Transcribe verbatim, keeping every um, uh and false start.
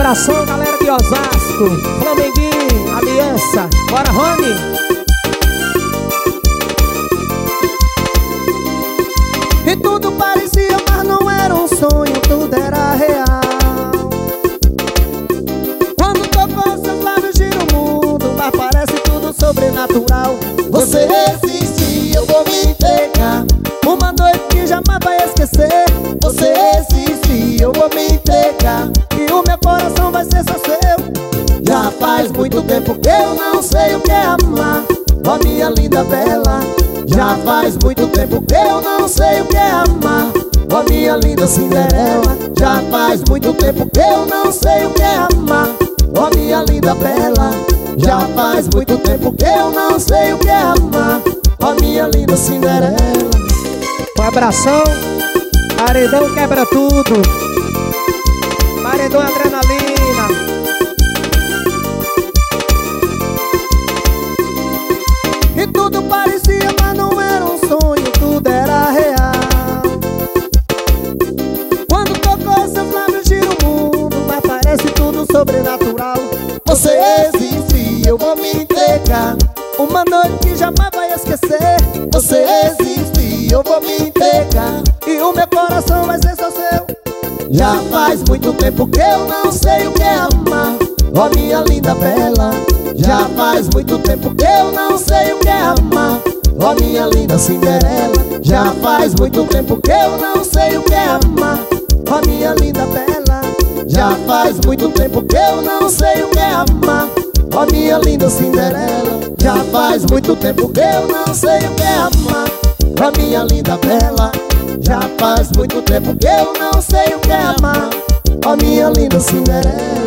abração, galera de Osasco, Flamenguinho, Aliança. Bora, Rony! E tudo parecia, mas não era um sonho, tudo era real. Quando tocou seus lábios gira o mundo, mas parece tudo sobrenatural. Você existe, eu vou me entregar, uma noite que jamais vai esquecer. Você existe, eu vou me entregar, e o meu coração vai ser só seu. Já faz muito tempo que eu não sei o que é amar, ó minha linda bela. Já faz muito tempo que eu não sei o que é amar, ó minha linda Cinderela. Já faz muito tempo que eu não sei o que é amar, ó minha linda bela. Já faz muito tempo que eu não sei o que é amar, ó minha linda Cinderela. Um abração, Paredão quebra tudo, Paredão adrenalina. E tudo parecia, mas não era um sonho, tudo era real. Quando tocou seus lábios gira o mundo, mas parece tudo sobrenatural. Você existe, eu vou me entregar, uma noite que jamais vai esquecer. Você existe, eu vou me entregar, e o meu coração vai ser só seu. Já faz muito tempo que eu não sei o que é amar, ó minha linda bela. Já faz muito tempo que eu não sei o que é amar, ó minha linda Cinderela. Já faz muito tempo que eu não sei o que é amar, ó minha linda bela. Já faz muito tempo que eu não sei o que é amar, ó minha linda Cinderela. Já faz muito tempo que eu não sei o que é amar, ó minha linda bela. Já faz muito tempo que eu não sei o que é amar, ó minha linda Cinderela.